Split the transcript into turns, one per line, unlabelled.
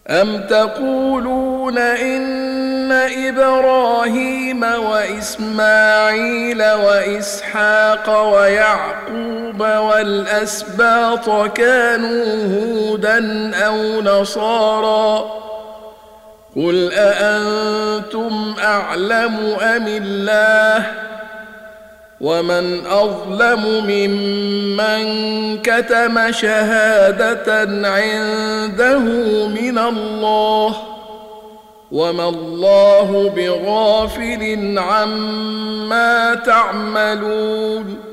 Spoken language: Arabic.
أم تقولون إن إبراهيم وإسماعيل وإسحاق ويعقوب والأسباط كانوا هودا أو نصارى قل أأنتم أعلم أم الله ومن أظلم ممن كتم شهادة عنده من الله وما الله بغافل عما تعملون